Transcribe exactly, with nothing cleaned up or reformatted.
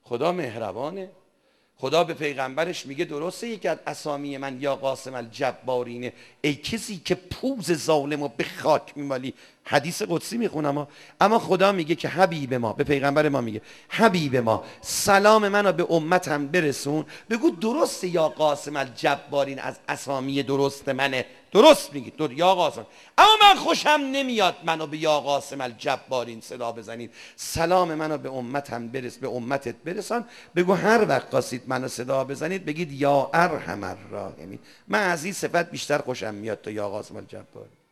خدا مهربانه. خدا به پیغمبرش میگه درسته یکی از اسامی من یا قاسم الجبارینه، ای کسی که پوز ظالم رو به خاک میمالی. حدیث قدسی میخونم، اما خدا میگه که حبیب ما، به پیغمبر ما میگه حبیب ما سلام منو به امتم برسون، بگو درسته یا قاسم الجبارین از اسامی درست منه، درست میگی در یا قاسم، اما من خوشم نمیاد منو به یا قاسم الجبارین صدا بزنید. سلام منو به امتم برس، به امتت برسان، بگو هر وقت قاصید منو صدا بزنید بگید یا ارحم الراحمین. من از این صفت بیشتر خوشم میاد تا یا قاسم الجبارین.